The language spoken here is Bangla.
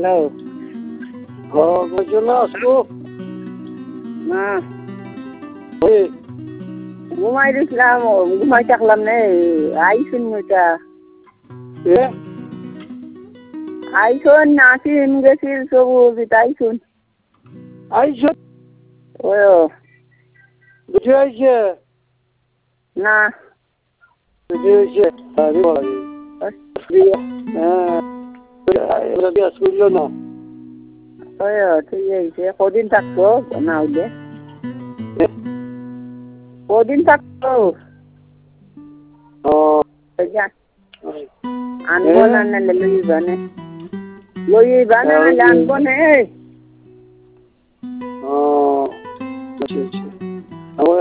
হ্যালো। কয়জন আসবো? না ওই ঘুমাই দিছিলাম, ঘুমাই থাকলাম নে আইসুন নইটা এ আইসুন নাচিন গেছিল সবু আইসুন আইসো ও বুঝে আইছে না বুঝে আইছে আরে বাবা হ্যাঁ রবি আসছিল না ওই ঠিক আছে কদিন থাকতো না হইলে কদিন থাকতো ও আনবো না নাহলে লইবা না নাহলে আনবো না ও আচ্ছা আচ্ছা